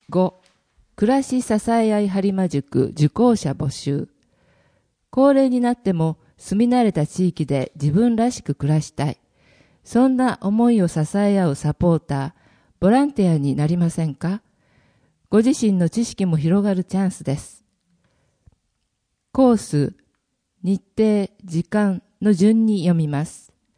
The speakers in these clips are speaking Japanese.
5、暮らし支え合い播磨塾受講者募集。高齢になっても住み慣れた地域で自分らしく暮らしたい。そんな思いを支え合うサポーター、ボランティアになりませんか？ご自身の知識も広がるチャンスです。コース、日程、時間の順に読みます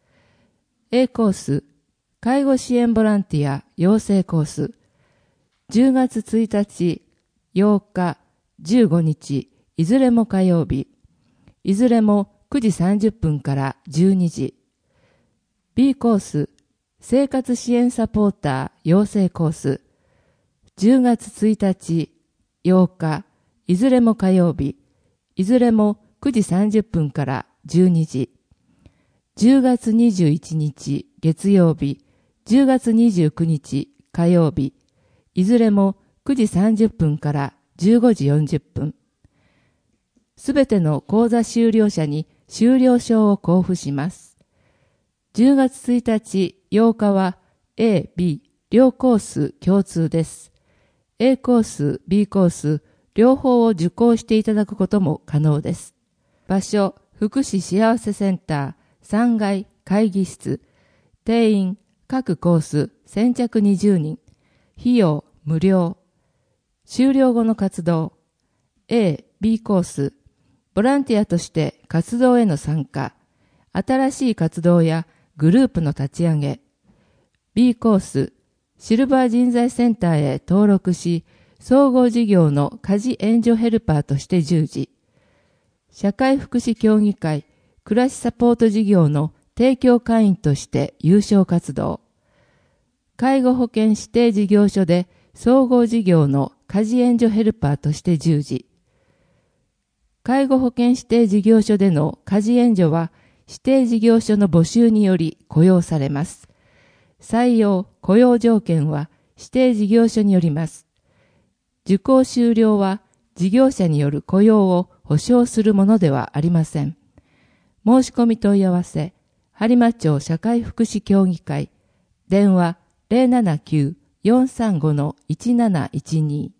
。A コース、介護支援ボランティア養成コース。10月1日、8日、15日、いずれも火曜日。いずれも9時30分から12時。B コース、生活支援サポーター養成コース。10月1日、8日、いずれも火曜日。いずれも9時30分から12時。10月21日、月曜日。10月29日、火曜日。いずれも9時30分から15時40分。すべての講座修了者に修了証を交付します。10月1日、8日は A、B 両コース共通です。A コース、B コース両方を受講していただくことも可能です。場所、福祉幸せセンター3階会議室。定員、各コース先着20人。費用、無料。修了後の活動。A、B コース。ボランティアとして活動への参加。新しい活動やグループの立ち上げ。B コース。シルバー人材センターへ登録し、総合事業の家事援助ヘルパーとして従事。社会福祉協議会、暮らしサポート事業の提供会員として有償活動。介護保険指定事業所で総合事業の家事援助ヘルパーとして従事。介護保険指定事業所での家事援助は指定事業所の募集により雇用されます。採用・雇用条件は指定事業所によります。受講終了は事業者による雇用を保証するものではありません。申し込み問い合わせ、播磨町社会福祉協議会、電話 079-435-1712